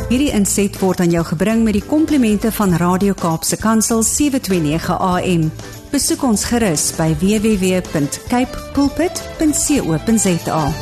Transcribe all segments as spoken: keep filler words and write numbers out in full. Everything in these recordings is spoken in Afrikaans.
Hierdie inset word aan jou gebring met die komplimente van Radio Kaapse Kansel sewe twee nege A M. Besoek ons gerus by w w w punt cape pulpit punt co punt za.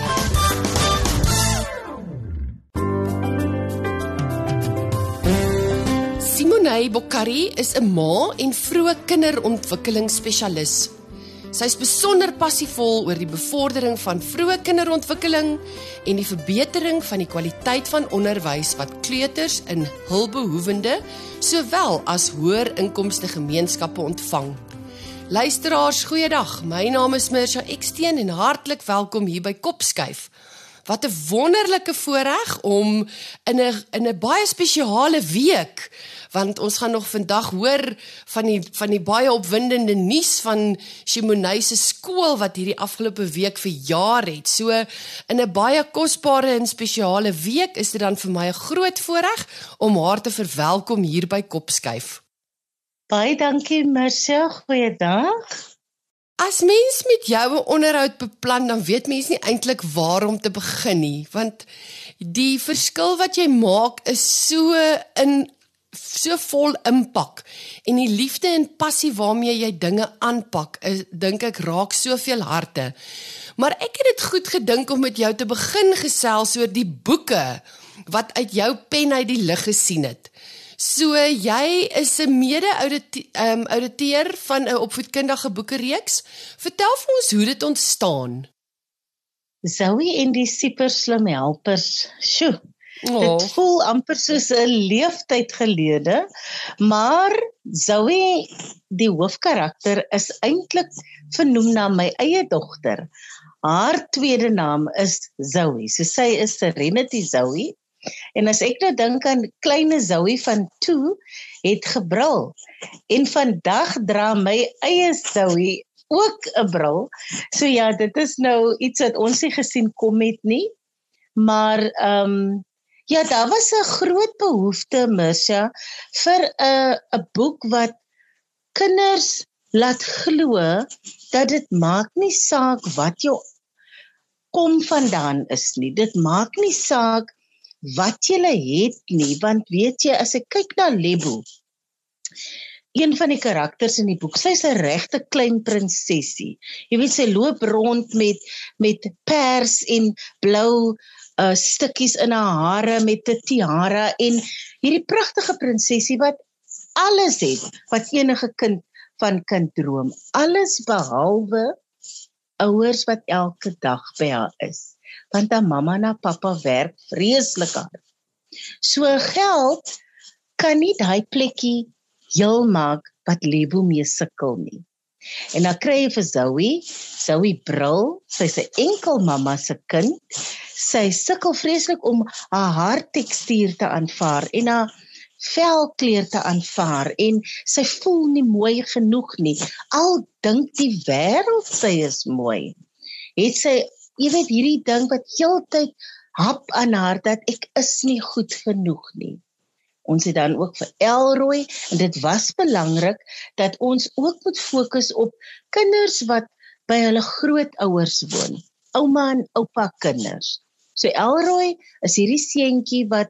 Simone Bokkari is 'n ma en vroeë kinderontwikkelingsspesialis. Sy is besonder passievol oor die bevordering van vroeë kinderontwikkeling en die verbetering van die kwaliteit van onderwys wat kleuters in hulpbehoevende sowel as hoër inkomste gemeenskappe ontvang. Luisteraars, goeiedag. My naam is Mirsha Eksteen en hartlik welkom hier by Kopskuif. Wat 'n wonderlike voorreg om in 'n in 'n baie spesiale week, want ons gaan nog vandag hoor van die van die baie opwindende nuus van Simone se skool wat hierdie afgelope week verjaar het. So in 'n baie kosbare en spesiale week is dit dan vir my 'n groot voorreg om haar te verwelkom hier by Kopskuif. Baie dankie Mirsha, goeiedag. As mens met jou 'n onderhoud beplan, dan weet mens nie eintlik waar om te begin nie, want die verskil wat jy maak is so in so vol impak en die liefde en passie waarmee jy dinge aanpak, is, dink ek raak soveel harte. Maar ek het dit goed gedink om met jou te begin gesels oor die boeke wat uit jou pen uit die lig gesien het. So, jy is 'n mede-ouditeur um, van 'n opvoedkundige boekereeks. Vertel vir ons hoe dit ontstaan. Zoe en die super slim helpers. Sjoe, oh. Dit voel amper soos 'n leeftyd gelede, maar Zoe, die hoofkarakter, is eintlik vernoem na my eie dogter. Haar tweede naam is Zoe, so sy is Serenity Zoe. En as ek nou dink aan kleine Zoe van toe, het gebrul. En vandag dra my eie Zoe ook 'n bril. So ja, dit is nou iets wat ons nie gesien kom het nie. Maar um, ja, daar was 'n groot behoefte, Mirsha, vir 'n 'n boek wat kinders laat glo dat dit maak nie saak wat jou kom vandaan is nie. Dit maak nie saak wat jy het nie, want weet jy, as ek kyk na Lebo, een van die karakters in die boek, sy is 'n regte klein prinsesie. Jy weet, sy loop rond met met pers en blou uh, stukkies in haar hare met 'n tiara en hierdie pragtige prinsesie wat alles het wat enige kind van kind droom. Alles behalwe ouers wat elke dag by haar is. Want haar mamma en haar pappa werk vreeslik hard. So geld kan nie daai plekkie heel maak wat Lebo mee sukkel nie. En dan kry jy vir Zoe, Zoe brul, sy's 'n enkel mamma se kind, sy sukkel vreeslik om haar haartekstuur te aanvaar en haar velkleur te aanvaar en sy voel nie mooi genoeg nie. Al dink die wêreld sy is mooi. Het sy Jy weet, hierdie ding wat heeltyd hap aan haar, dat ek is nie goed genoeg nie. Ons het dan ook vir Elroy, en dit was belangrik, dat ons ook moet fokus op kinders wat by hulle grootouers woon. Ouma en oupa kinders. So Elroy is hierdie seentjie wat,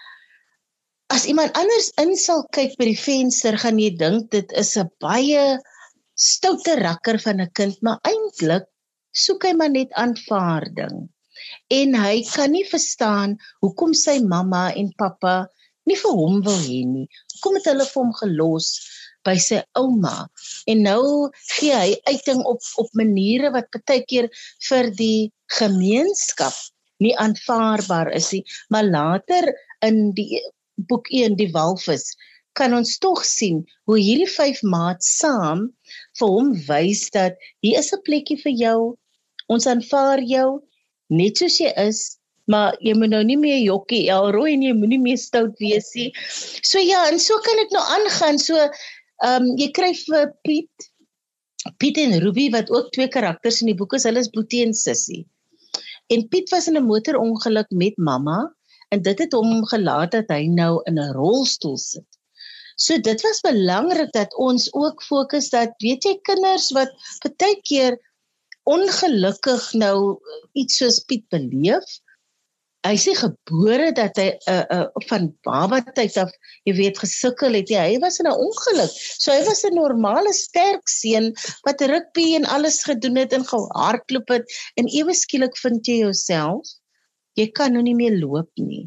as iemand anders in sal kyk by die venster, gaan jy dink, dit is 'n baie stoute rakker van 'n kind, maar eintlik soek hy maar net aanvaarding. En hy kan nie verstaan hoekom sy mamma en pappa nie vir hom wil hê nie. Hoekom het hulle vir hom gelos by sy ouma? En nou gee hy uiting op op maniere wat partykeer vir die gemeenskap nie aanvaarbaar is nie, maar later in die boek een, die walvis, kan ons tog sien hoe hierdie vyf maats saam vir hom wys dat hier is 'n plekkie vir jou. Ons aanvaar jou, net soos jy is, maar jy moet nou nie meer jokkie Elroy en jy moet nie meer stout wees nie. So ja, en so kan dit nou aangaan. So, um, jy kry vir Piet, Piet en Ruby, wat ook twee karakters in die boek is, hulle is Boetie en Sissie. En Piet was in 'n motorongeluk met mamma, en dit het hom gelaat dat hy nou in 'n rolstoel sit. So dit was belangrik dat ons ook fokus dat, weet jy, kinders wat partykeer ongelukkig nou iets soos Piet beleef, hy is nie gebore dat hy uh, uh, van baba tyd af, jy weet, gesukkel het. Ja, hy was in 'n ongeluk. So hy was 'n normale sterk seun wat rugby en alles gedoen het en gehardloop het en ewe skielik vind jy jouself, jy kan nou nie meer loop nie.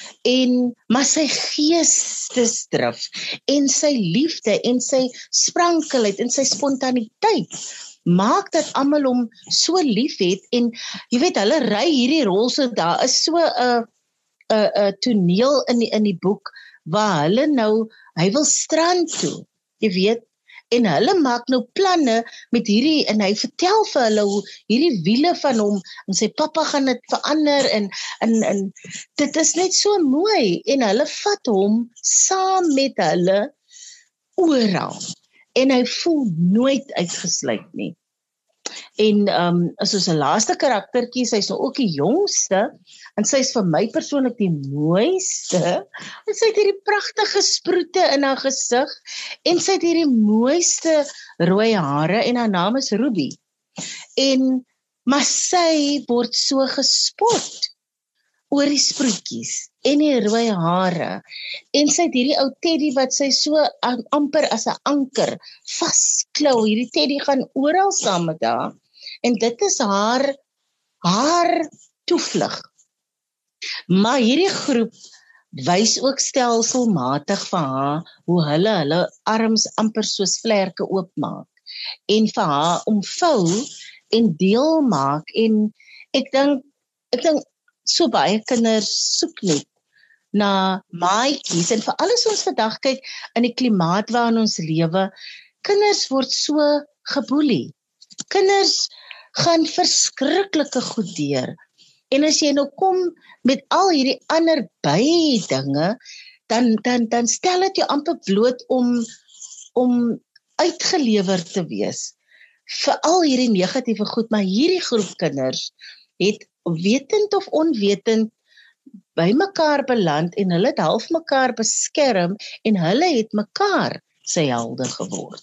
En maar sy geestesdrif en sy liefde en sy sprankelheid en sy spontaniteit maak dat almal hom so lief het en jy weet hulle ry hierdie rol so daar is so 'n 'n 'n toneel in die in die boek waar hulle nou hy wil strand toe, jy weet, en hulle maak nou planne met hierdie en hy vertel vir hulle hoe hierdie wiele van hom en sy pappa gaan dit verander en en en dit is net so mooi en hulle vat hom saam met hulle oral. En hy voel nooit uitgesluit nie. En um, as ons 'n laaste karaktertjie, sy is nou ook die jongste, en sy is vir my persoonlik die mooiste, en sy het hierdie pragtige sproete in haar gesig, en sy het hierdie mooiste rooi hare, en haar naam is Ruby. En, maar sy word so gespot oor die sproetjies en die rooi hare. En sy het hierdie ou Teddy wat sy so am, amper as 'n anker vasklou. Hierdie Teddy gaan oral saam met haar. En dit is haar haar toevlug. Maar hierdie groep wys ook stelselmatig vir haar hoe hulle hulle arms amper soos vlerke oopmaak en vir haar omvou en deel maak. En ek dink ek dink so baie kinders soek net na maatjies en veral as ons vandag kyk in die klimaat waarin ons lewe, kinders word so geboelie. Kinders gaan verskriklike goed deur. En as jy nou kom met al hierdie ander by dinge, dan dan dan stel dit jou amper bloot om om uitgelewer te wees vir al hierdie negatiewe goed, maar hierdie groep kinders het wetend of onwetend by mekaar beland en hulle het half mekaar beskerm en hulle het mekaar sy helde geword.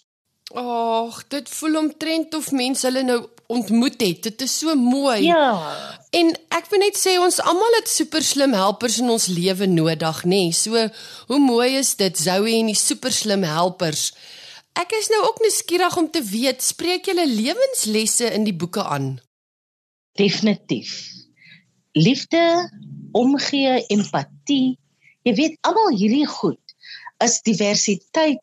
Ag, dit voel omtrent of mense hulle nou ontmoet het. Dit is so mooi. Ja. En ek wil net sê ons almal het super slim helpers in ons lewe nodig, nê? Nee. So hoe mooi is dit, Zoe en die super slim helpers. Ek is nou ook nuuskierig om te weet, spreek julle lewenslesse in die boeke aan? Definitief. Liefde, omgee, empatie. Jy weet, almal hierdie goed is diversiteit,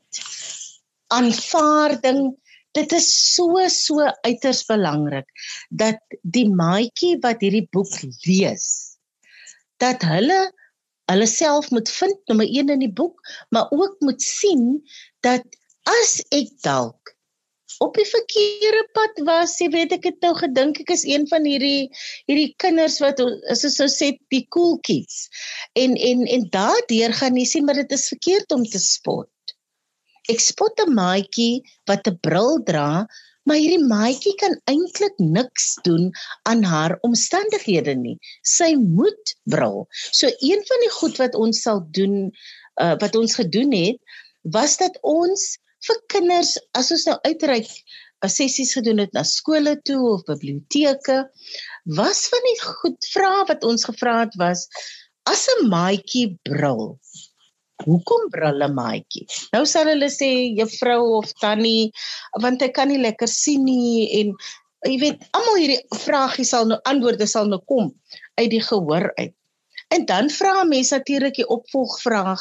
aanvaarding. Dit is so, so uiters belangrik, dat die maatjie wat hierdie boek lees, dat hulle, hulle self moet vind, nommer een in die boek, maar ook moet sien, dat as ek dalk op die verkeerde pad was, jy weet, ek het nou gedink, ek is een van hierdie, hierdie kinders wat, as ons so sê, die cool kids, en, en, en daardeur gaan jy sien, maar dit is verkeerd om te spot. Ek spot 'n maatjie wat 'n bril dra, maar hierdie maatjie kan eintlik niks doen aan haar omstandighede nie. Sy moet bril. So een van die goed wat ons sal doen, uh, wat ons gedoen het, was dat ons vir kinders, as ons nou uitreik, sessies gedoen het na skole toe of biblioteke, was van die goed vrae wat ons gevra het was, as 'n maatjie bril, hoekom bril 'n maatjie? Nou sal hulle sê, juffrou of tannie, want hy kan nie lekker sien nie, en jy weet, almal hierdie vragies sal nou, antwoorde sal nou kom uit die gehoor uit. En dan vra mense natuurlik die opvolgvraag,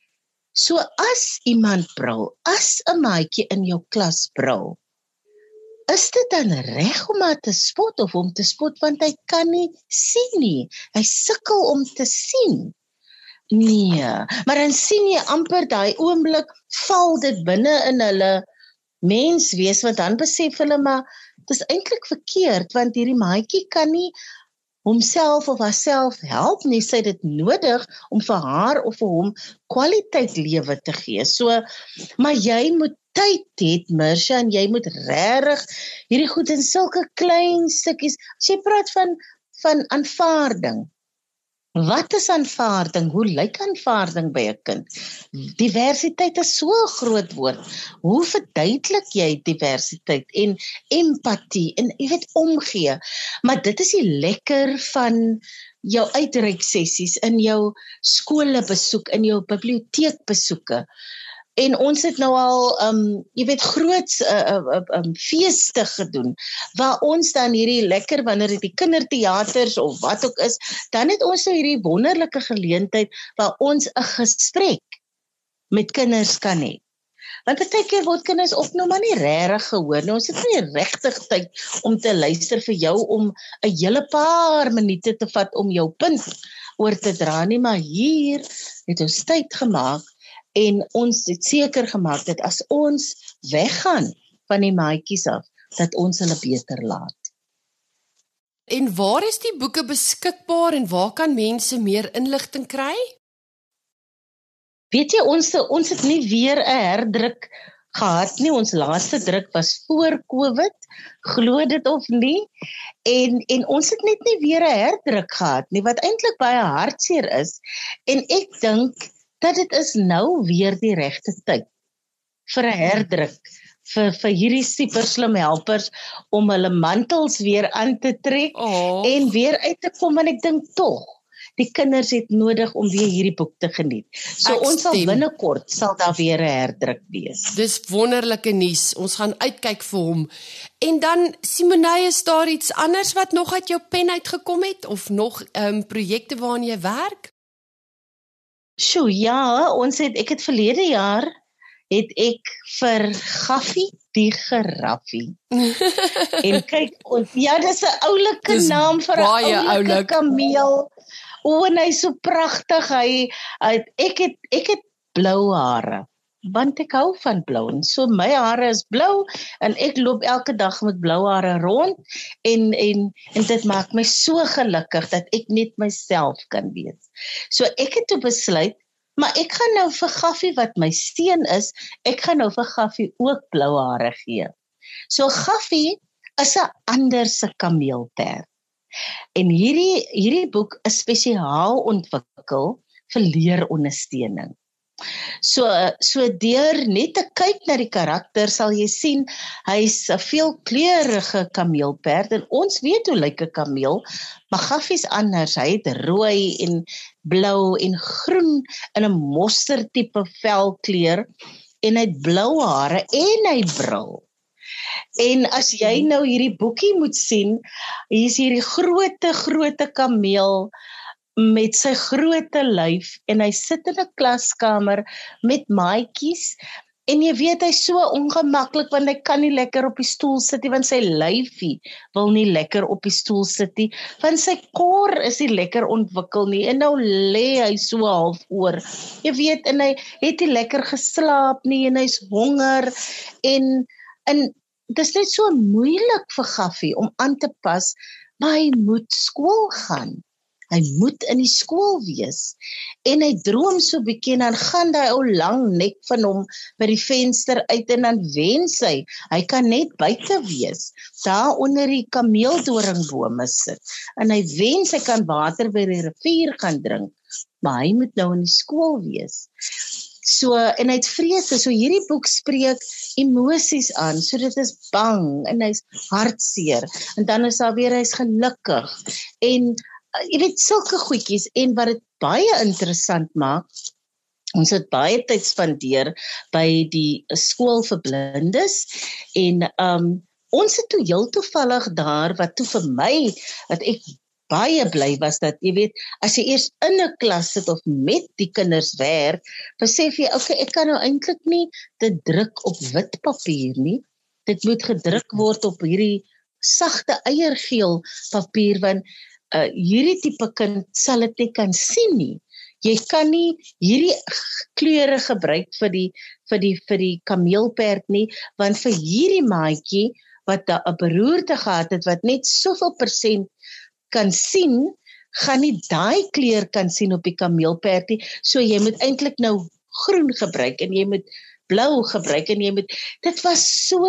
so as iemand bril, as 'n maatjie in jou klas bril, is dit dan reg om haar te spot of om te spot, want hy kan nie sien nie, hy sukkel om te sien. Nee, maar dan sien jy amper daai oomblik val dit binne in hulle menswees, want dan besef hulle maar, dit is eintlik verkeerd, want hierdie maatjie kan nie homself of haarself help nie, sy het dit nodig om vir haar of vir hom kwaliteit lewe te gee. So, maar jy moet tyd hê, Mirsha, en jy moet regtig hierdie goed in sulke klein stukkies, as jy praat van, van aanvaarding, wat is aanvaarding? Hoe lyk aanvaarding by 'n kind? Diversiteit is so 'n groot woord. Hoe verduidelik jy diversiteit en empatie en jy weet omgee? Maar dit is die lekker van jou uitreiksessies, in jou skole besoek, in jou biblioteekbesoeke. En ons het nou al, um, jy weet, groot uh, uh, um, feeste gedoen, waar ons dan hierdie lekker, wanneer dit die kindertheaters of wat ook is, dan het ons nou hierdie wonderlike geleentheid, waar ons 'n gesprek met kinders kan hê. Want partykeer word kinders ook nou maar nie regtig gehoor. Nou, ons het nie regtig tyd om te luister vir jou om 'n hele paar minute te vat om jou punt oor te dra nie, maar hier het ons tyd gemaak en ons het seker gemaak dat as ons weggaan van die maatjies af, dat ons hulle beter laat. En waar is die boeke beskikbaar en waar kan mense meer inligting kry? Weet jy, ons, ons het nie weer 'n herdruk gehad nie. Ons laaste druk was voor COVID, glo dit of nie. En, en ons het net nie weer 'n herdruk gehad nie, wat eintlik baie hartseer is. En ek dink dat dit is nou weer die regte tyd vir 'n herdruk, vir, vir hierdie super slim helpers, om hulle mantels weer aan te trek Oh. en weer uit te kom, en ek dink tog, die kinders het nodig om weer hierdie boek te geniet. So Ek ons sal stem. binnekort sal daar weer 'n herdruk wees. Dis wonderlike nuus. Ons gaan uitkyk vir hom. En dan, Simonay, is daar iets anders wat nog uit jou pen uitgekom het? Of nog um, projekte waaraan jy werk? Sjoe, ja, ons het, ek het verlede jaar, het ek vir Gaffie die giraffie. En kyk, ons, ja, dis 'n oulike Dis naam vir 'n baie oulike oulik. kameel. O, en hy is so pragtig. Hy, hy ek het ek het blou hare, want ek hou van blou. En so my hare is blou en ek loop elke dag met blou hare rond en en en dit maak my so gelukkig dat ek net myself kan wees. So ek het toe besluit, maar ek gaan nou vir Gaffie, wat my seun is, ek gaan nou vir Gaffie ook blou hare gee. So Gaffie is 'n ander se kameelperd. En hierdie hierdie boek is spesiaal ontwikkel vir leerondersteuning. So so deur net te kyk na die karakter sal jy sien hy's 'n veelkleurige kameelperd en ons weet hoe lyk 'n kameel, maar Gaffie's anders. Hy het rooi en blou en groen in 'n mosterdtipe velkleur en hy het blou hare en hy brul. En as jy nou hierdie boekie moet sien, hier is hierdie groote, groote kameel met sy groote lyf en hy sit in 'n klaskamer met maatjies en jy weet hy's so ongemaklik want hy kan nie lekker op die stoel sit nie want sy lyfie wil nie lekker op die stoel sit nie want sy kor is nie lekker ontwikkel nie en nou lê hy so half oor. Jy weet, en hy het nie lekker geslaap nie en hy's honger en en dit is net so moeilik vir Gaffie om aan te pas, maar hy moet skool gaan. Hy moet in die skool wees. En hy droom so bietjie en dan gaan daai ou lang nek van hom by die venster uit en dan wens hy, hy kan net buite wees, daar onder die kameeldoringbome sit. En hy wens hy kan water by die rivier gaan drink, maar hy moet nou in die skool wees. So, en hy het vrese, so hierdie boek spreek emosies aan, so dit is bang, en hy's hartseer, en dan is daar weer, hy's gelukkig, en uh, jy weet, sulke goedjies, en wat dit baie interessant maak, ons het baie tyd spandeer by die skool vir blindes, en um, ons het toe heel toevallig daar, wat toe vir my, wat ek baie bly was dat, jy weet, as jy eers in 'n klas sit of met die kinders werk, besef jy, okay, ek kan nou eintlik nie dit druk op wit papier nie. Dit moet gedruk word op hierdie sagte eiergeel papier, want uh, hierdie tipe kind sal dit nie kan sien nie. Jy kan nie hierdie kleure gebruik vir die vir die vir die kameelperd nie, want vir hierdie maatjie wat 'n beroerte gehad het wat net soveel persent kan sien, gaan nie daai kleur kan sien op die kameelperd nie, so jy moet eintlik nou groen gebruik, en jy moet blou gebruik, en jy moet, dit was so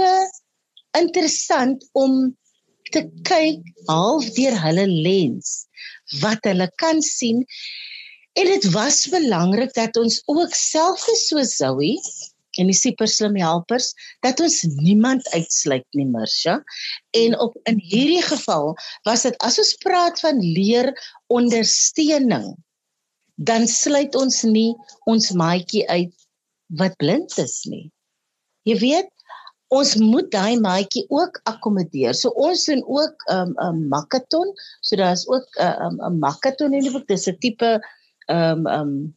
interessant om te kyk, half deur hulle lens, wat hulle kan sien, en dit was belangrik dat ons ook selfs so Zoe, en die super slim helpers, dat ons niemand uitsluit nie, Mirsha. En op in hierdie geval was dit, as ons praat van leerondersteuning, dan sluit ons nie ons maatjie uit wat blind is nie. Jy weet, ons moet daai maatjie ook akkommodeer. So ons doen ook 'n um, um, makaton, so daar is ook 'n um, um, makaton in die boek, dis 'n tipe um, um,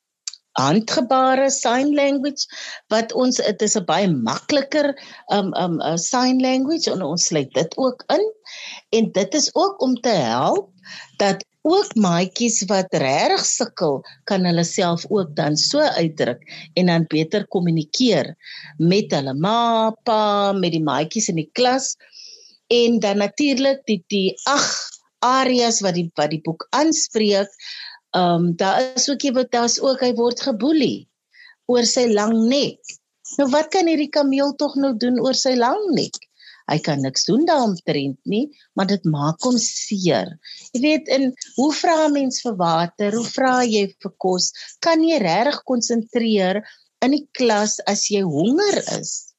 handgebare sign language, wat ons, het is 'n baie makliker um, um, uh, sign language, en ons sluit dit ook in, en dit is ook om te help, dat ook maatjies wat regtig sukkel, kan hulle self ook dan so uitdruk, en dan beter kommunikeer met hulle ma, pa, met die maatjies in die klas, en dan natuurlik die, die ag areas wat die, wat die boek aanspreek. Um, daar is ook, wat daar is ook, hy word geboelie oor sy lang nek. Nou wat kan hierdie kameel tog nou doen oor sy lang nek? Hy kan niks doen daaromtrent nie, maar dit maak hom seer. Jy weet, en hoe vra 'n mens vir water, hoe vra jy vir kos, kan jy regtig konsentreer in die klas as jy honger is?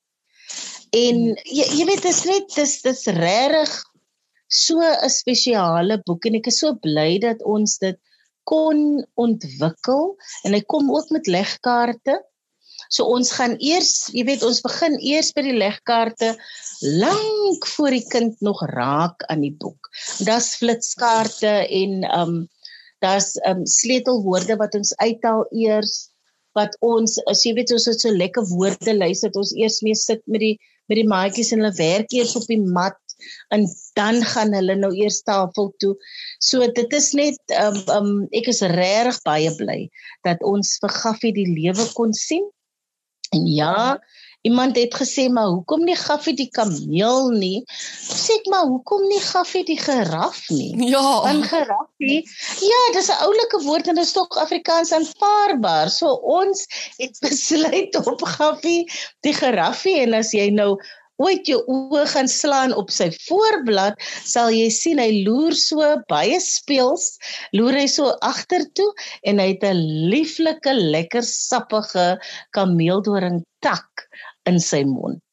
En jy, jy weet, dit is net, dis, dis regtig so 'n spesiale boek, en ek is so bly dat ons dit kon ontwikkel, en hy kom ook met legkaarte. So ons gaan eers, jy weet, ons begin eers by die legkaarte, lank voor die kind nog raak aan die boek. Daar's flitskaarte, en um, daar's um, sleutelwoorde wat ons uithaal eers, wat ons, as jy weet, ons het so lekker woordelys, dat ons eers mee sit met die, met die maatjies, en hulle werk eers op die mat, en dan gaan hulle nou eers tafel toe. So dit is net, um, um, ek is regtig baie bly, dat ons vir Gaffie die lewe kon sien. En ja, iemand het gesê, maar hoekom nie Gaffie die kameel nie? Sê ek, maar hoekom nie Gaffie die giraf nie? Ja. Want giraffie, ja, dis 'n oulike woord, en dit is tog Afrikaans aanvaarbaar. So ons het besluit op Gaffie die giraffie, en as jy nou ooit jou oë gaan slaan op sy voorblad, sal jy sien, hy loer so baie speels, loer hy so agtertoe, en hy het 'n lieflike, lekker sappige kameeldoring tak in sy mond.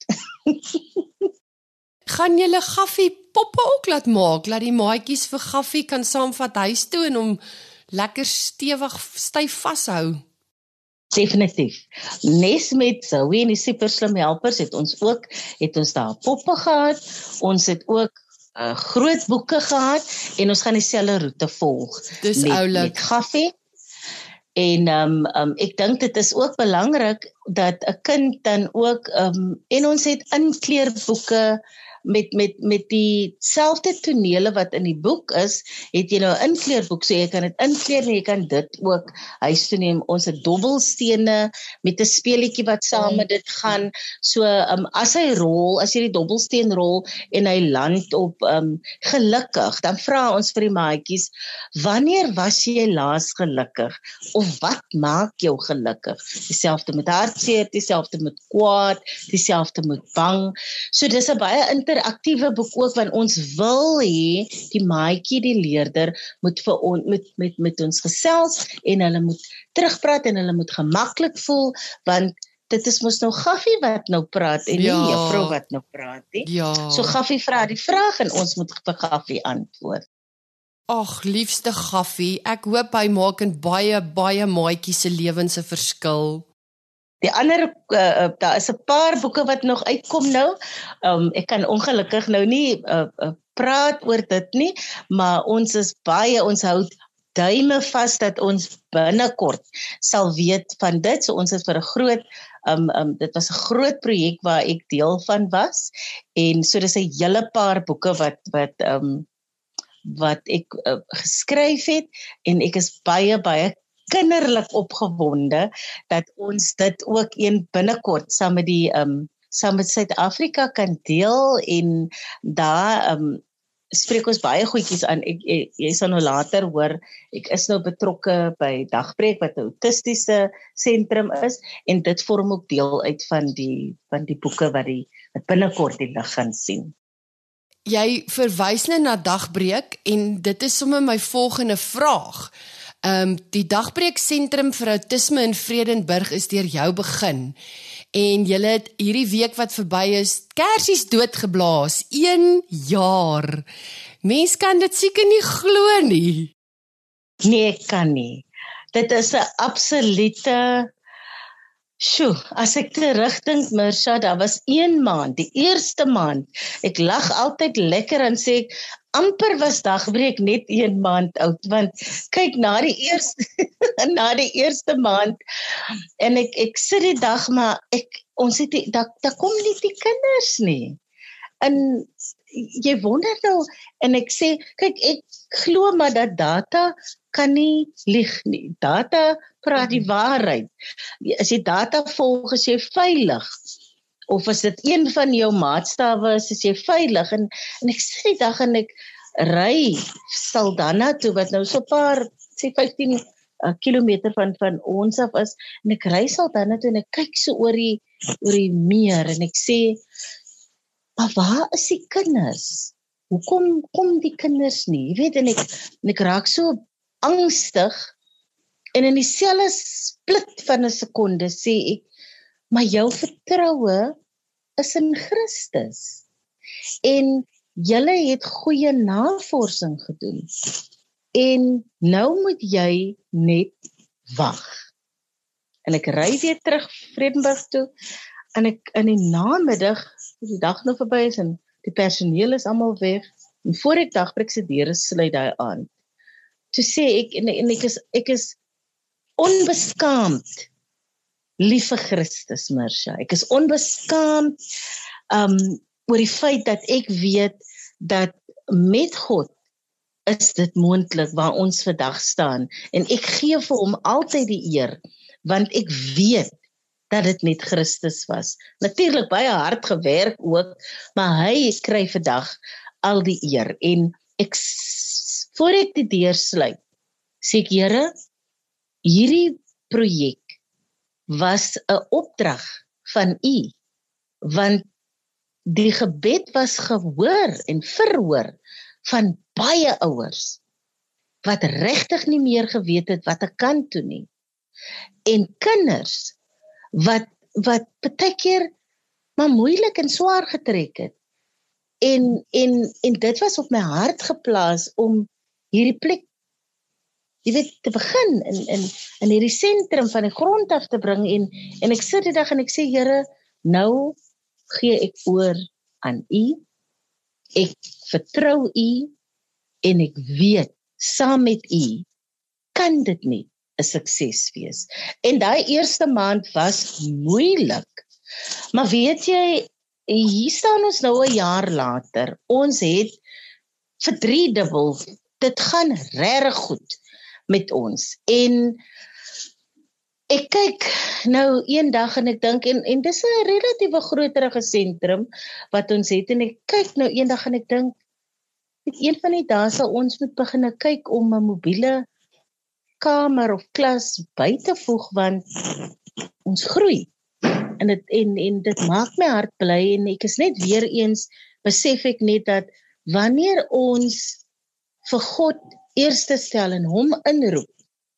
Gaan julle Gaffie poppe ook laat maak, laat die maatjies vir Gaffie kan saamvat huis toe, en hom lekker stewig, styf vashou? Definitief. Nes met Zoe en die super slim helpers het ons ook, het ons daar poppe gehad, ons het ook uh, groot boeke gehad, en ons gaan dieselfde roete volg. Dis met, oulik. met Gaffie. En um, um, ek dink dit is ook belangrik, dat 'n kind dan ook, um, en ons het inkleurboeke, met met met dieselfde tonele wat in die boek is, het jy nou 'n inkleurboek, so jy kan dit inkleur, en jy kan dit ook huis toe neem. Ons het dobbelstene met 'n speelietjie wat saam met dit gaan. So um, as hy rol, as jy die dobbelsteen rol en hy land op um, gelukkig, dan vra ons vir die maatjies, wanneer was jy laas gelukkig? Of wat maak jou gelukkig? Dieselfde met hartseer, dieselfde met kwaad, dieselfde met bang. So dis 'n baie interaktiewe boek ook, want ons wil hê die maatjie, die leerder, moet vir on, met, met, met ons gesels, en hulle moet terugpraat, en hulle moet gemaklik voel, want dit is mos nou Gaffie wat nou praat, en Ja. nie juffrou wat nou praat nie. Ja. So Gaffie vra die vraag, en ons moet vir Gaffie antwoord. Ag, liefste Gaffie, ek hoop hy maak in baie, baie maatjies se lewens 'n verskil. Die ander, uh, daar is 'n paar boeke wat nog uitkom nou. Um, ek kan ongelukkig nou nie uh, uh, praat oor dit nie, maar ons is baie, ons hou duime vas dat ons binnekort sal weet van dit. So ons is vir 'n groot, um, um, dit was 'n groot projek waar ek deel van was, en so dis 'n hele paar boeke wat wat um, wat ek uh, geskryf het, en ek is baie baie kinderlik opgewonde dat ons dit ook een binnekort saam met die um, saam met Suid-Afrika kan deel, en daar um, spreek ons baie goedjies aan. Ek, ek, jy sal nou later hoor, ek is nou betrokke by Dagbreek, wat 'n autistiese sentrum is, en dit vorm ook deel uit van die van die boeke wat die wat binnekort die lig gaan sien. Jy verwys nou na Dagbreek, en dit is sommer my volgende vraag. Um, die Dagbreek Sentrum vir Autisme in Vredenburg is deur jou begin. En julle het hierdie week wat verby is, kersies doodgeblaas, een jaar. Mens kan dit seker nie glo nie. Nee, ek kan nie. Dit is 'n absolute Sjoe, as ek terugdink, Mirsha, daar was een maand, die eerste maand. Ek lag altyd lekker en sê ek, amper was dagbreek net een maand oud, want kyk, na die eerste, na die eerste maand, en ek, ek sit die dag, maar ek, ons het die, daar, daar kom nie die kinders nie. En jy wonder nou, en ek sê, kyk, ek glo maar dat data kan nie lieg nie. Data praat die waarheid. As jy data volg, is jy veilig. Of as dit een van jou maatstawe is, is jy veilig. En, en ek sê die dag en ek ry Saldanha toe, wat nou so paar, sê vyftien uh, kilometer van, van ons af is, en ek ry Saldanha toe en ek kyk so oor die, oor die meer, en ek sê, maar waar is die kinders? Hoekom kom die kinders nie? Jy weet, en ek, en ek raak so angstig, en in dieselfde split van 'n sekonde sê ek, maar jou vertroue is in Christus. En julle het goeie navorsing gedoen. En nou moet jy net wag. En ek ry weer terug Vredenburg toe, en ek in die namiddag, die dag nou verby is, en die personeel is almal weg, en voor ek dagbreek se deure sluit daai aand. Toe sê ek, en, en ek is, ek is onbeskaamd lief vir Christus, Mirsha. Ek is onbeskaamd um, oor die feit dat ek weet dat met God is dit moontlik waar ons vandag staan. En ek gee vir hom altyd die eer, want ek weet dat dit net Christus was. Natuurlik baie hard gewerk ook, maar hy kry vandag al die eer. En ek, voor ek die deur sluit, sê ek, Here, hierdie projek was 'n opdrag van U, want die gebed was gehoor en verhoor van baie ouers, wat regtig nie meer geweet het wat ek kan toe nie. En kinders, wat, wat partykeer maar moeilik en swaar getrek het. En, en, en dit was op my hart geplaas om hierdie plek, jy weet, te begin, in, in, in hierdie sentrum van die grond af te bring, en, en ek sit die dag en ek sê, Here, nou gee ek oor aan U, ek vertrou U, en ek weet, saam met U, kan dit nie 'n sukses wees. En daai eerste maand was moeilik, maar weet jy, hier staan ons nou 'n jaar later, ons het verdriedubbel, dit gaan regtig goed met ons, en ek kyk nou een dag en ek dink, en, en dis 'n relatiewe groterige sentrum wat ons het, en ek kyk nou een dag en ek dink, een van die dae sal ons moet begin kyk om 'n mobiele kamer of klas by te voeg, want ons groei, en dit, en, en dit maak my hart bly, en ek is net weer eens, besef ek net dat, wanneer ons vir God eerste stel en hom inroep,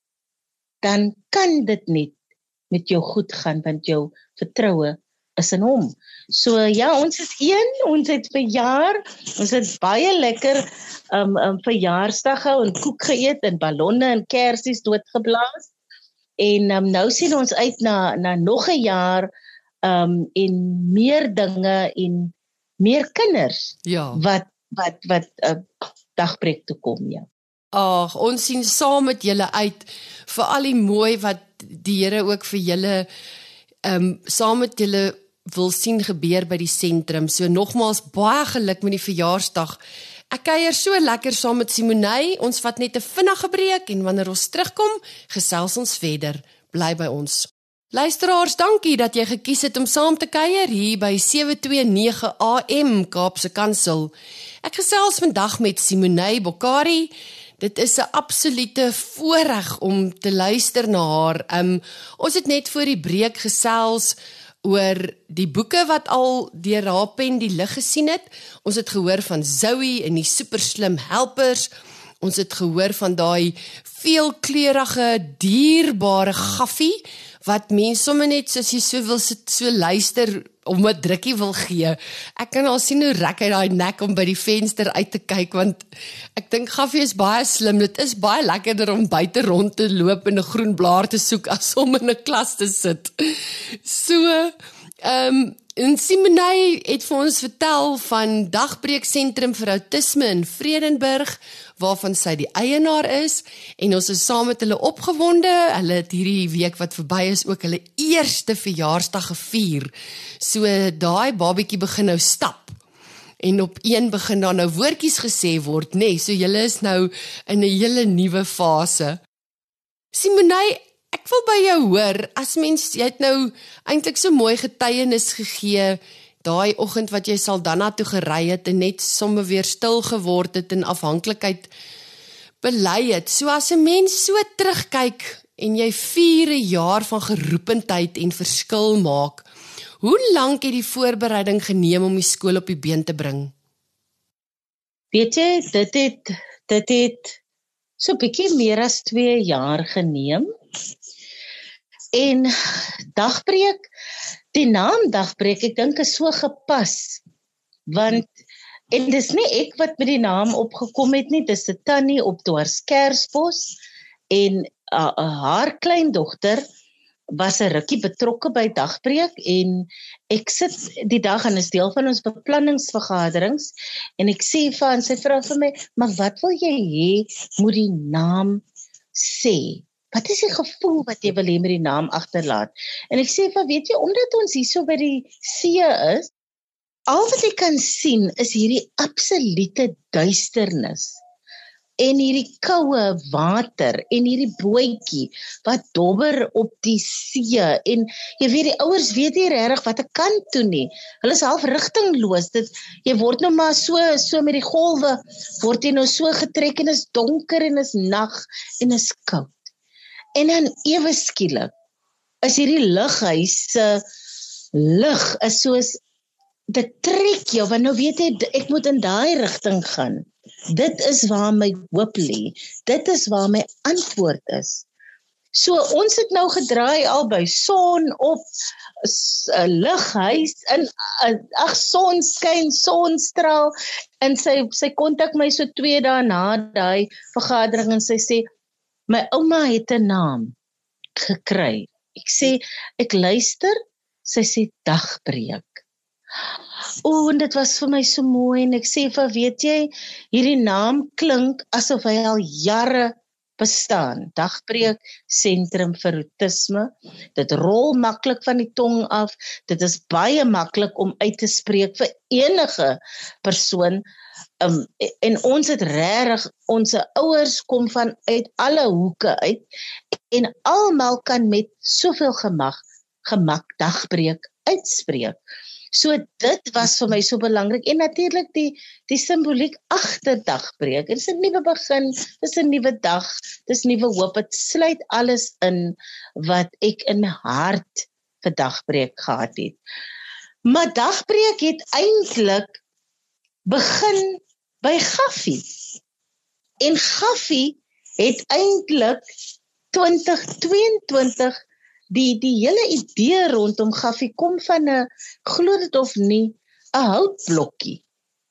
dan kan dit net met jou goed gaan, want jou vertroue is in hom. So ja, ons is een, ons het verjaar, ons het baie lekker um, um, verjaarsdag gehou, en koek geëet, en ballonne en kersies doodgeblaas, en um, nou sien ons uit na, na nog 'n jaar, um, en meer dinge, en meer kinders, ja. wat, wat, wat uh, dagbreek toe kom, ja. Ag, ons sien saam met julle uit, vir al die mooi wat die Here ook vir julle, um, saam met julle wil sien gebeur by die sentrum. So nogmaals, baie geluk met die verjaarsdag. Ek kuier so lekker saam met Simonay, ons vat net 'n vinnige breek, en wanneer ons terugkom, gesels ons verder. Bly by ons. Luisteraars, dankie dat jy gekies het om saam te kuier hier by sewe twee nege A M Kaapse Kansel. Ek gesels vandag met Simonay Bokkari. Dit is 'n absolute voorreg om te luister na haar. Um, ons het net voor die breek gesels oor die boeke wat al deur haar pen die lig gesien het. Ons het gehoor van Zoe en die superslim helpers. Ons het gehoor van daai veelkleurige, dierbare gaffie wat mense sommer net soos jy so wil sit, so luister om 'n drukkie wil gee. Ek kan al sien hoe rek hy daai nek om by die venster uit te kyk, want ek dink Gaffie is baie slim. Dit is baie lekkerder om buite rond te loop en 'n groen blaar te soek as om in 'n klas te sit. So, ehm um, en Simonay het vir ons vertel van Dagbreek Sentrum vir Autisme in Vredenburg, waarvan sy die eienaar is, en ons is saam met hulle opgewonde. Hulle het hierdie week wat verby is ook hulle eerste verjaarsdag gevier. So daai babietjie begin nou stap. En op een begin daar nou woordjies gesê word, nê, nee, so julle is nou in 'n hele nuwe fase. Simonay, ek wil by jou hoor, as mens, jy het nou eintlik so mooi getuienis gegee, daai oggend wat jy Saldanha toe gery het en net sommer weer stil geword het en afhanklikheid bely het. So as 'n mens so terugkyk en jy vier 'n jaar van geroependheid en verskil maak, hoe lank het die voorbereiding geneem om die skool op die been te bring? Weet jy, dit het, dit het so bietjie meer as twee jaar geneem. En Dagbreek, die naam Dagbreek, ek dink is so gepas, want, en dis nie ek wat met die naam opgekom het nie, dis 'n tannie op Dwarskersbos, en uh, uh, haar kleindogter was 'n rukkie betrokke by Dagbreek, en ek sit die dag, en is deel van ons beplanningsvergaderings, en ek sê vir haar, sy vra vir my, maar wat wil jy hê, moet die naam sê? Wat is die gevoel wat jy wil hê met die naam agterlaat? En ek sê van, weet jy, omdat ons hier so by die see is, al wat ek kan sien is hierdie absolute duisternis en hierdie koue water en hierdie bootjie wat dobber op die see, en jy weet die ouers weet nie regtig wat ek kan toe nie. Hulle is half rigtingloos. Dit jy word nou maar so so met die golwe word jy nou so getrek, en is donker en is nag en is koud. En dan ewe skielik is hierdie lughuis se lig is soos dit trek jou, want nou weet jy, ek moet in daai rigting gaan. Dit is waar my hoop lê. Dit is waar my antwoord is. So ons het nou gedraai al by son op, 'n lughuis, in ag son skyn, sonstraal, en sy sy kontak my so twee dae na daai vergadering en sy sê, my ouma het 'n naam gekry. Ek sê, ek luister, sy sê Dagbreek. O, en dit was vir my so mooi, en ek sê vir, weet jy, hierdie naam klink asof hy al jare bestaan. Dagbreek Sentrum vir Autisme. Dit rol maklik van die tong af. Dit is baie maklik om uit te spreek vir enige persoon. Um, en ons het regtig, ons ouers kom van uit alle hoeke uit, en almal kan met soveel gemak, gemak Dagbreek uitspreek. So dit was vir my so belangrik, en natuurlik die, die simboliek agter Dagbreek. Dit is 'n nuwe begin, dit is 'n nuwe dag, dit is nuwe hoop. Dit sluit alles in wat ek in my hart vir Dagbreek gehad het. Maar Dagbreek het eintlik begin by Gaffie. En Gaffie het eintlik twintig tweeëntwintig die die hele idee rondom Gaffie kom van 'n, glo dit of nie, 'n houtblokkie.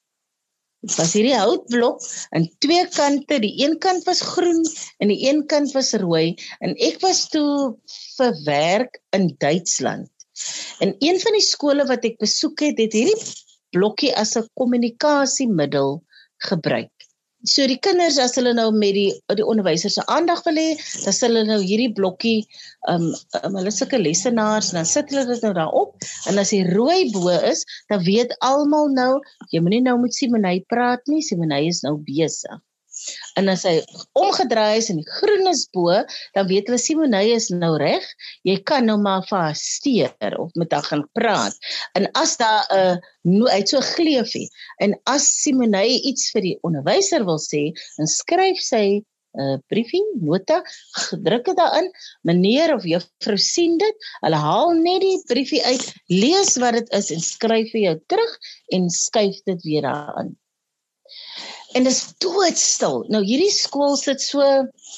Dit was hierdie houtblok aan twee kante, die een kant was groen en die een kant was rooi, en ek was toe vir werk in Duitsland. En een van die skole wat ek besoek het, het hierdie blokkie as 'n kommunikasiemiddel gebruik. So die kinders, as hulle nou met die, die onderwyser se aandag wil hê, dan sal hulle nou hierdie blokkie, um, um, hulle sulke lessenaars, dan sit hulle dit nou daarop, en as die rooi bo is, dan weet almal nou, jy moenie nou met Simonay praat nie, Simonay is nou besig. En as hy omgedraai is en die groen is bo, dan weet hulle Simonay is nou reg, jy kan nou maar vir haar steur of met haar gaan praat. En as daar 'n uh, no, uit so gleefie, en as Simonay iets vir die onderwyser wil sê, dan skryf sy 'n uh, briefie, nota, druk dit daarin, meneer of juffrou sien dit, hulle haal net die briefie uit, lees wat dit is en skryf vir jou terug en skuif dit weer daarin. En dit is doodstil. Nou hierdie skool sit so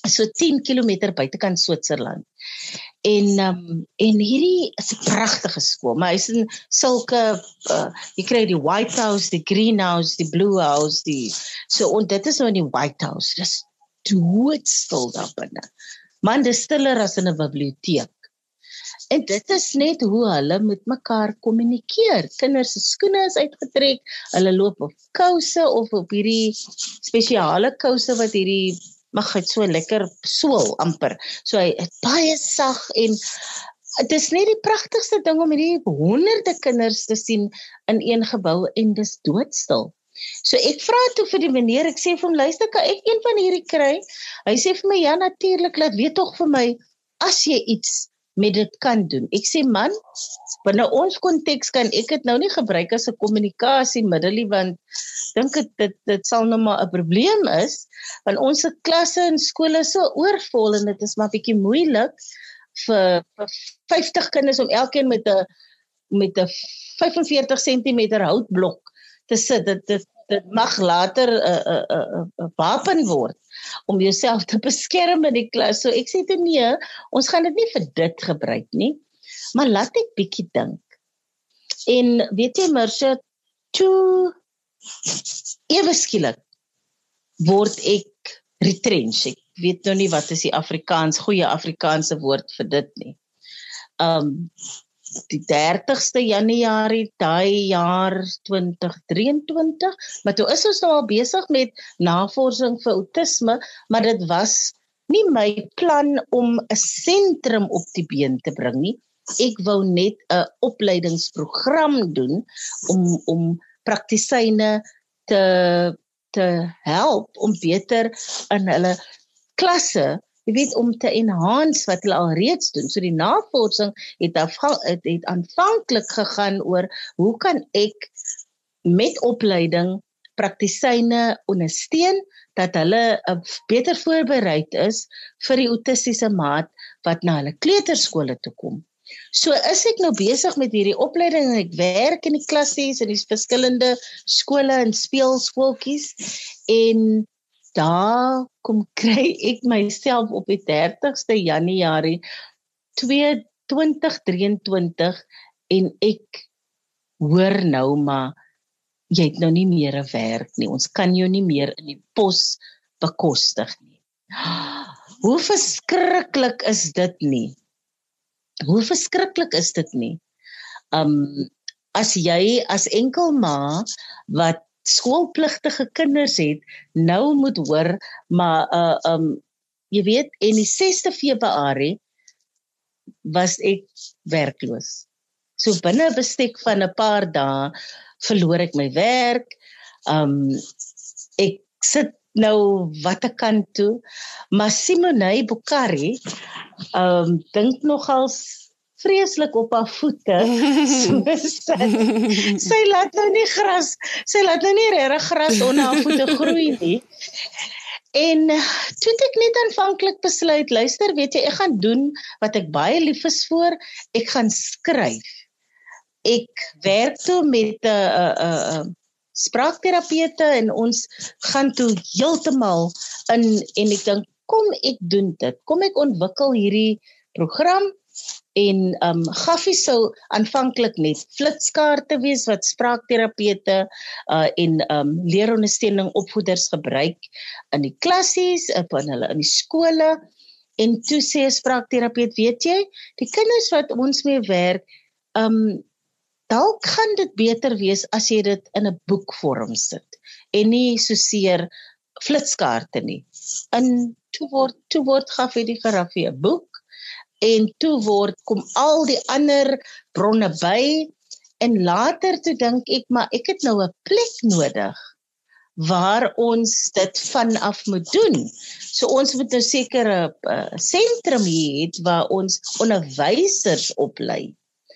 so tien kilometer buitekant Switserland. En um, en hierdie is 'n pragtige skool, maar hy's in sulke uh, jy kry die White House, die Green House, die Blue House, die so en dit is nou in die White House. Dis doodstil daar binne. Man, dis stiller as in 'n biblioteek. En dit is net hoe hulle met mekaar kommunikeer. Kinders se skoene is uitgetrek, hulle loop op kouse of op hierdie spesiale kouse wat hierdie mag het so lekker sool amper. So hy is baie sag en dit is net die pragtigste ding om hierdie honderde kinders te sien in een gebou en dis doodstil. So ek vra toe vir die meneer, ek sê vir hom, luister, kan ek een van hierdie kry? Hy sê vir my, ja natuurlik, laat weet tog vir my, as jy iets met dit kan doen. Ek sê, man, binne ons konteks kan ek dit nou nie gebruik as 'n kommunikasiemiddel, want dink dit, dit dit sal nou maar 'n probleem is, want ons klasse en skole is so oorvol en dit is maar bietjie moeilik vir, vir vyftig kinders om elkeen met 'n met 'n vyf en veertig sentimeter houtblok te sit. Dit dit dit mag later 'n 'n 'n wapen word om jouself te beskerm in die klas. So ek sê dit nee, ons gaan dit nie vir dit gebruik nie, maar laat ek bietjie dink. En weet jy, Marsha, toe ewe skielik word ek retrench. Ek weet nou nie wat is die Afrikaans, goeie Afrikaanse woord vir dit nie. Um, die dertigste Januarie, daai jaar twintig drieëntwintig, maar toe is ons nou al besig met navorsing vir autisme, maar dit was nie my plan om 'n sentrum op die been te bring nie. Ek wou net 'n opleidingsprogram doen om om praktisyne te te help om beter in hulle klasse, jy weet, om te enhance wat hulle al reeds doen. So die navorsing het, het, het aanvanklik gegaan oor hoe kan ek met opleiding praktisyne ondersteun dat hulle uh, beter voorbereid is vir die autistiese maat wat na hulle kleuterskole toe kom. So is ek nou besig met hierdie opleiding en ek werk in die klassies in die verskillende skole en speelskooltjies en daar kom kry ek myself op die dertigste Januarie twintig drieëntwintig en ek hoor nou maar, jy het nou nie meer 'n werk nie, ons kan jou nie meer in die pos bekostig nie. Hoe verskriklik is dit nie? Hoe verskriklik is dit nie? Um, as jy as enkel ma wat skoolpligtige kinders het, nou moet hoor, maar uh, um, jy weet, en die sesde Februarie was ek werkloos. So binne 'n bestek van 'n paar dae verloor ek my werk. Um, ek sit nou wat ek kan toe, maar Simone Bukari um, dink nogals vreeslik op haar voete. So sy, sy laat nou nie gras, sy laat nou nie regtig gras onder haar voete groei nie. En toe het ek net aanvanklik besluit, luister, weet jy, ek gaan doen wat ek baie lief is vir, ek gaan skryf. Ek werk toe met 'n uh, uh, uh, spraakterapeute en ons gaan toe heeltemal in en ek dink, kom ek doen dit, kom ek ontwikkel hierdie program en um, Gaffie sou aanvanklik net flitskaarte wees wat spraakterapeute uh, en um, leerondersteuning opvoeders gebruik in die klassies, in hulle in die skole en toe sê 'n spraakterapeut, weet jy, die kinders wat ons mee werk, um, dalk gaan dit beter wees as jy dit in 'n boekvorm sit en nie soseer flitskaarte nie. En toe word, toe word Gaffie die Giraffie 'n boek en toe word, kom al die ander bronne by, en later toe dink ek, maar ek het nou 'n plek nodig, waar ons dit vanaf moet doen. So ons moet nou seker 'n sentrum hier het, waar ons onderwysers oplei.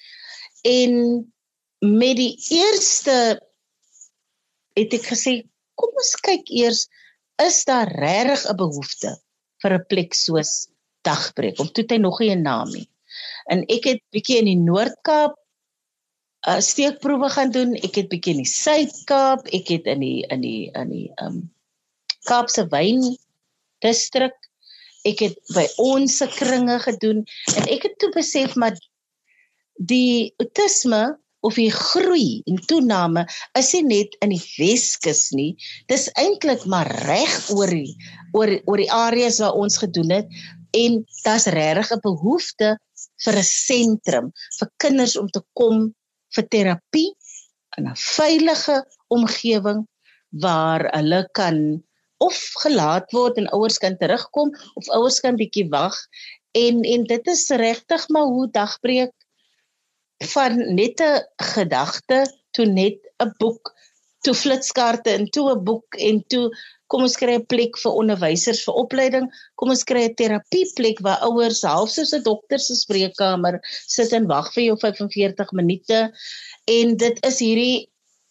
En met die eerste, het ek gesê, kom ons kyk eers, is daar regtig 'n behoefte vir 'n plek soos Dagbreek, of toe het hy nog nie 'n naam nie. En ek het bietjie in die Noord-Kaap uh, steekproewe gaan doen, ek het bietjie in die Suid-Kaap, ek het in die in die in die um, Kaapse Wyn distrik ek het by ons se kringe gedoen en ek het toe besef maar die autisme of die groei en toename is nie net in die Weskus nie, dis eintlik maar reg oor die, oor, oor die areas waar ons gedoen het en daar's regtig 'n behoefte vir 'n sentrum vir kinders om te kom vir terapie in 'n veilige omgewing waar hulle kan of gelaat word en ouers kan terugkom of ouers kan bietjie wag en en dit is regtig maar hoe Dagbreek van net 'n gedagte toe net 'n boek toe flitskaarte en toe 'n boek en toe kom ons kry 'n plek vir onderwysers vir opleiding, kom ons kry 'n terapieplek waar ouers half soos 'n dokter se spreekkamer sit en wag vir jou vyf en veertig minute en dit is hierdie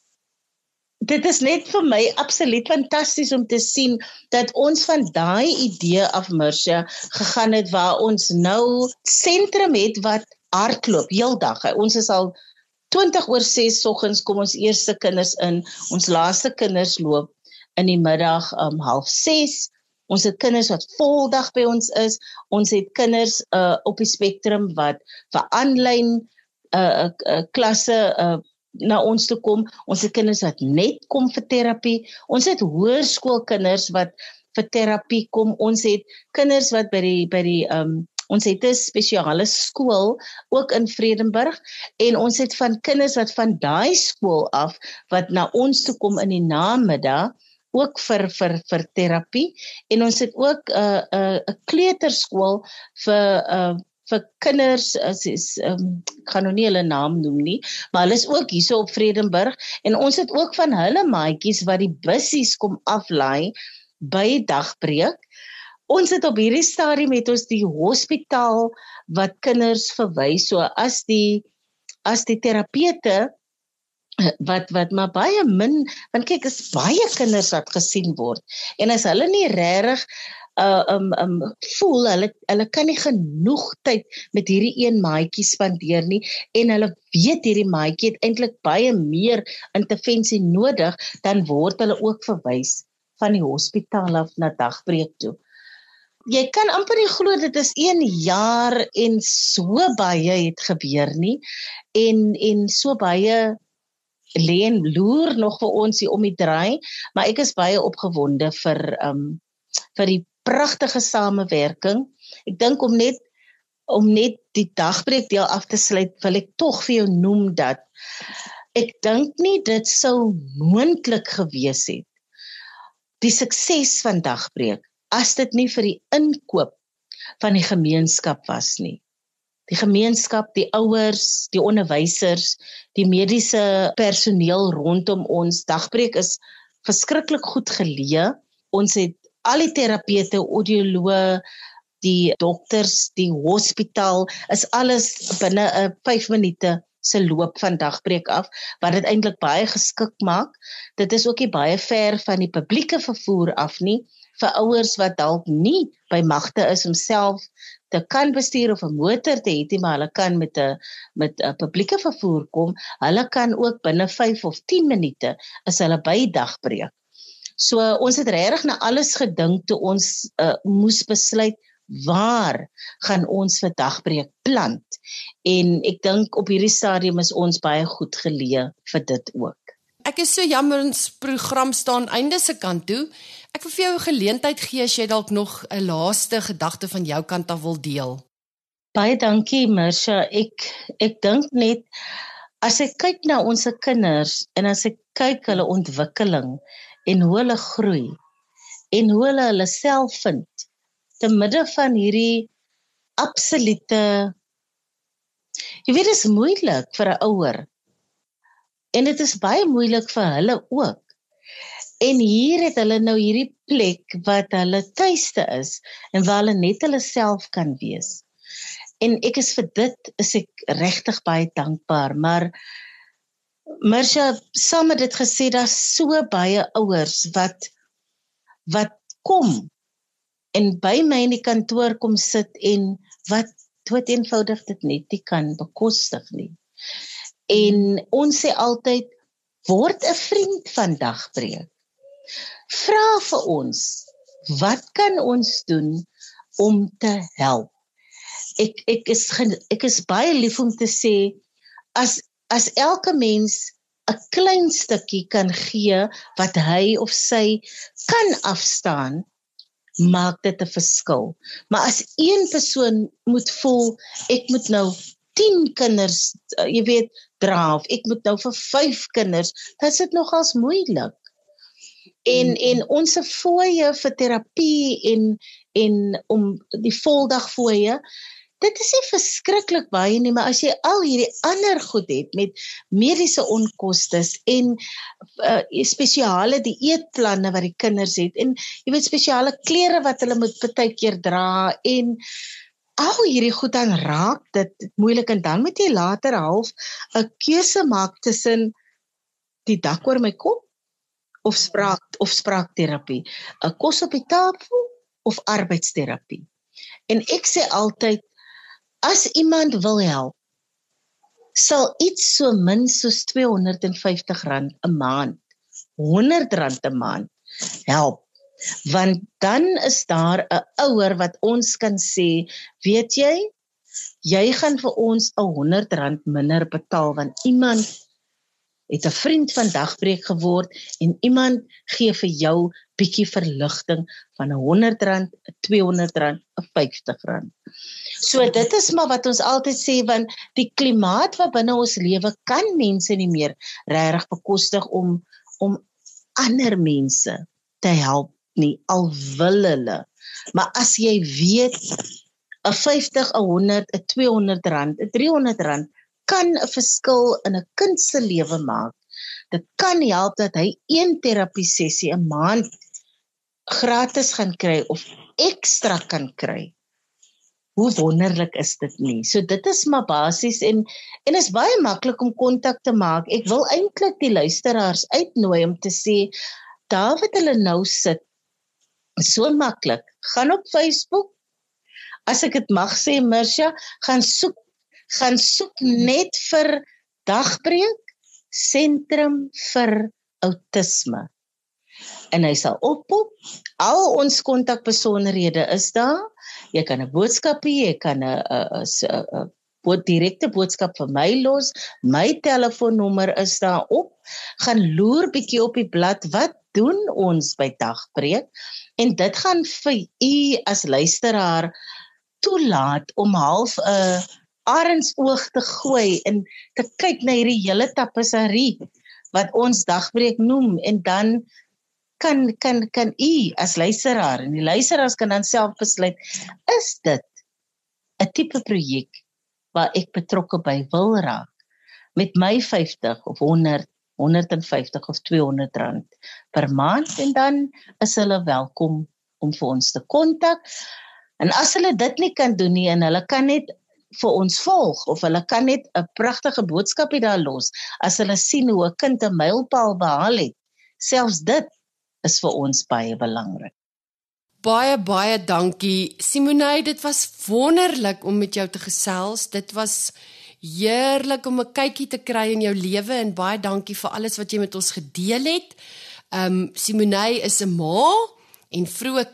dit is net vir my absoluut fantasties om te sien dat ons van daai idee af Mircea gegaan het waar ons nou sentrum het wat hardloop heeldag. Ons is al twintig oor ses oggens kom ons eerste kinders in, ons laaste kinders loop in die middag um, half ses. Ons het kinders wat voldag by ons is. Ons het kinders uh, op die spektrum wat vir aanlyn uh, uh, klasse uh, na ons toe kom. Ons het kinders wat net kom vir terapie. Ons het hoërskoolkinders wat vir terapie kom. Ons het kinders wat by die by die um, ons het 'n spesiale skool ook in Vredenburg en ons het van kinders wat van daai skool af wat na ons toe kom in die namiddag ook vir vir vir terapie en ons het ook 'n uh, 'n uh, 'n kleuterskool vir uh, vir kinders as is um, ek gaan nou nie hulle naam noem nie, maar hulle is ook hierso op Vredenburg en ons het ook van hulle maatjies wat die bussies kom aflaai by Dagbreek. Ons het op hierdie stadium met ons die hospitaal wat kinders verwys, so as die as die terapeute wat wat maar baie min, want kyk is baie kinders wat gesien word en as hulle nie regtig uh, um, um, voel, hulle, hulle kan nie genoeg tyd met hierdie een maatjie spandeer nie en hulle weet hierdie maatjie het eintlik baie meer intervensie nodig, dan word hulle ook verwys van die hospitaal af na Dagbreek toe. Jy kan amper nie glo dit is een jaar en so baie het gebeur nie en en so baie lê en loer nog vir ons hier om die draai, maar ek is baie opgewonde vir um, vir die pragtige samewerking. Ek dink om net om net die Dagbreek deel af te sluit, wil ek tog vir jou noem dat ek dink nie dit sou moontlik gewees het die sukses van Dagbreek as dit nie vir die inkoop van die gemeenskap was nie. Die gemeenskap, die ouers, die onderwysers, die mediese personeel rondom ons. Dagbreek is verskriklik goed geleë. Ons het al die terapeute, audioloë, die dokters, die hospitaal, is alles binne 'n vyf minute se loop van Dagbreek af, wat dit eintlik baie geskik maak. Dit is ook nie baie ver van die publieke vervoer af nie, vir ouers wat dalk nie by magte is om self te kan bestuur of 'n motor te hê, maar hulle kan met 'n met 'n publieke vervoer kom. Hulle kan ook binne vyf of tien minute is hulle by Dagbreek. So ons het regtig na alles gedink toe ons uh, moes besluit waar gaan ons vir Dagbreek plant. En ek dink op hierdie stadium is ons baie goed geleë vir dit ook. Ek is so jammer ons program staan einde se kant toe. Ek wil vir jou 'n geleentheid gee as jy dalk nog 'n laaste gedagte van jou kant af wil deel. Baie dankie Mircea. Ek ek dink net as ek kyk na ons kinders en as ek kyk hulle ontwikkeling en hoe hulle groei en hoe hulle hulle self vind te midde van hierdie absolute, jy weet dit is moeilik vir 'n ouer en dit is baie moeilik vir hulle ook. En hier het hulle nou hierdie plek wat hulle tuiste is en waar hulle net hulle self kan wees. En ek is vir dit is ek regtig baie dankbaar, maar Mircea, saam met dit gesê, daar's so baie ouers wat wat kom en by my in die kantoor kom sit en wat dood eenvoudig dit net nie kan bekostig nie. En ons sê altyd, word 'n vriend van Dagbreek. Vra vir ons, wat kan ons doen om te help. Ek ek is ek is baie lief om te sê as as elke mens 'n klein stukkie kan gee wat hy of sy kan afstaan, maak dit 'n verskil. Maar as een persoon moet voel, ek moet nou tien kinders, jy weet, dra, of ek moet nou vir vyf kinders, dan is dit nogals moeilik. En mm. en ons fooie vir terapie en en om die voldag fooie, dit is nie verskriklik baie nie, maar as jy al hierdie ander goed het met mediese onkostes en uh, spesiale dieetplanne wat die kinders het en jy weet spesiale klere wat hulle moet partykeer dra en al hierdie goed, dan raak dit moeilik en dan moet jy later half 'n keuse maak tussen die dak oor my kop of spraak of spraakterapie, 'n kos op die tafel of arbeidsterapie. En ek sê altyd, as iemand wil help, sal iets so min soos tweehonderd en vyftig rand 'n maand, honderd rand 'n maand help. Want dan is daar 'n ouer wat ons kan sê, weet jy, jy gaan vir ons 'n honderd rand minder betaal, want iemand het 'n vriend van dagbreek geword en iemand gee vir jou bietjie verligting van 'n honderd rand, tweehonderd rand, vyftig rand. So dit is maar wat ons altyd sê, want die klimaat wat binne ons lewe kan mense nie meer regtig bekostig om om ander mense te help nie, al wil hulle. Maar as jy weet, 'n vyftig, 'n honderd, 'n tweehonderd rand, 'n driehonderd rand kan 'n verskil in 'n kind se lewe maak. Dit kan help dat hy een terapie sessie 'n maand gratis gaan kry of ekstra kan kry. Hoe wonderlik is dit nie? So dit is maar basies en en is baie maklik om kontak te maak. Ek wil eintlik die luisteraars uitnooi om te sê, daar wat hulle nou sit, so maklik, gaan op Facebook, as ek dit mag sê, Mirsha, gaan soek, gaan soek net vir Dagbreek Sentrum vir Autisme. En hy sal oppop, al ons kontakbesonderhede is daar, jy kan 'n boodskapie, jy kan 'n 'n 'n direkte boodskap vir my los, my telefoonnommer is daar op, gaan loer bietjie op die blad, wat doen ons by Dagbreek, en dit gaan vir u as luisteraar toelaat om half 'n uh, arendsoog te gooi en te kyk na hierdie hele tapisserie wat ons Dagbreek noem, en dan kan kan kan u as luisteraar, en die luisteraars kan dan self besluit, is dit 'n tipe projek waar ek betrokke by wil raak, met my vyftig of honderd, honderd en vyftig of tweehonderd rand per maand, en dan is hulle welkom om vir ons te kontak. En as hulle dit nie kan doen nie, en hulle kan net vir ons volg, of hulle kan net 'n pragtige boodskapie daar los, as hulle sien hoe 'n kind 'n mylpaal behaal het, selfs dit is vir ons baie belangrik. Baie, baie dankie. Simonay, dit was wonderlik om met jou te gesels. Dit was heerlik om 'n kykie te kry in jou lewe, en baie dankie vir alles wat jy met ons gedeel het. Um, Simonay is 'n ma en vroeë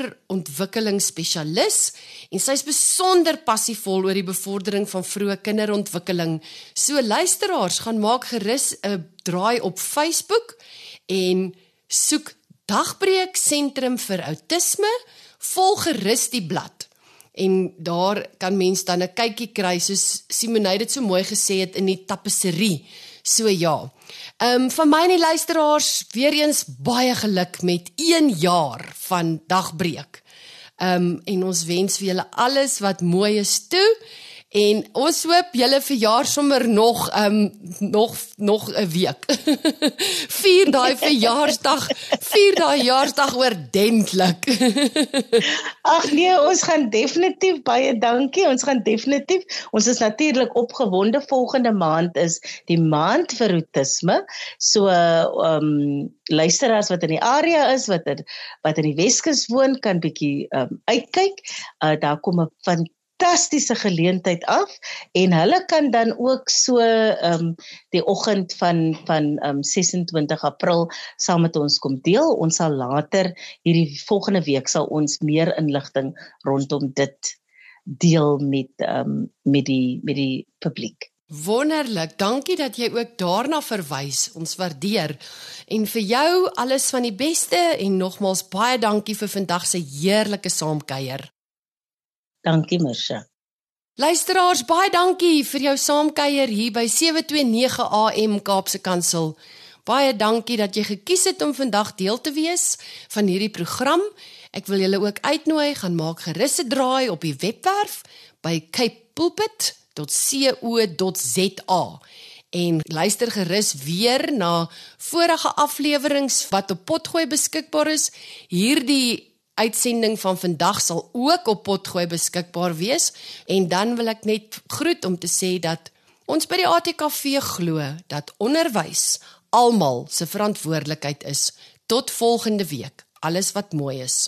kinderontwikkelingsspesialis, en sy is besonder passievol oor die bevordering van vroeë kinderontwikkeling. So luisteraars, gaan maak gerus 'n draai op Facebook en soek Dagbreek Sentrum vir Autisme, volg gerus die blad. En daar kan mens dan 'n kykie kry, soos Simonay dit so mooi gesê het, in die tapisserie. So ja, um, van my en die luisteraars, weer eens baie geluk met een jaar van Dagbreek. Um, en ons wens vir julle alles wat mooi is toe, en ons hoop julle verjaar sommer nog, um, nog, nog 'n week. Vier daai verjaarsdag, vier daai jaarsdag oordentlik. Ag nee, ons gaan definitief, baie dankie, ons gaan definitief, ons is natuurlik opgewonde, volgende maand is die maand vir autisme, so um, luisteraars wat in die area is, wat in, wat in die Weskus woon, kan bietjie um, uitkyk, uh, daar kom 'n van fantastiese geleentheid af en hulle kan dan ook so um, die oggend van, van um, ses en twintig April saam met ons kom deel. Ons sal later, hierdie volgende week sal ons meer inligting rondom dit deel met, um, met, die, met die publiek. Wonderlik, dankie dat jy ook daarna verwys, ons waardeer. En vir jou alles van die beste en nogmaals baie dankie vir vandag se heerlike saamkuier. Dankie Mirsha. Luisteraars, baie dankie vir jou saamkuier hier by sewe twee nege A M Kaapse Kansel. Baie dankie dat jy gekies het om vandag deel te wees van hierdie program. Ek wil julle ook uitnooi, gaan maak gerus 'n draai op die webwerf by cape pulpit dot co dot za en luister gerus weer na vorige afleweringe wat op Potgooi beskikbaar is. Hierdie uitsending van vandag sal ook op Potgooi beskikbaar wees en dan wil ek net groet om te sê dat ons by die A T K V glo dat onderwys almal se verantwoordelikheid is. Tot volgende week. Alles wat mooi is.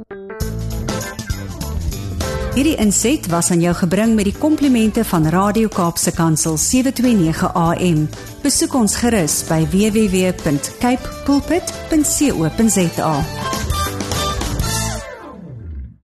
Hierdie inset was aan jou gebring met die komplimente van Radio Kaapse Kansel sewe twee nege A M. Besoek ons gerus by w w w punt cape pulpit punt co punt za.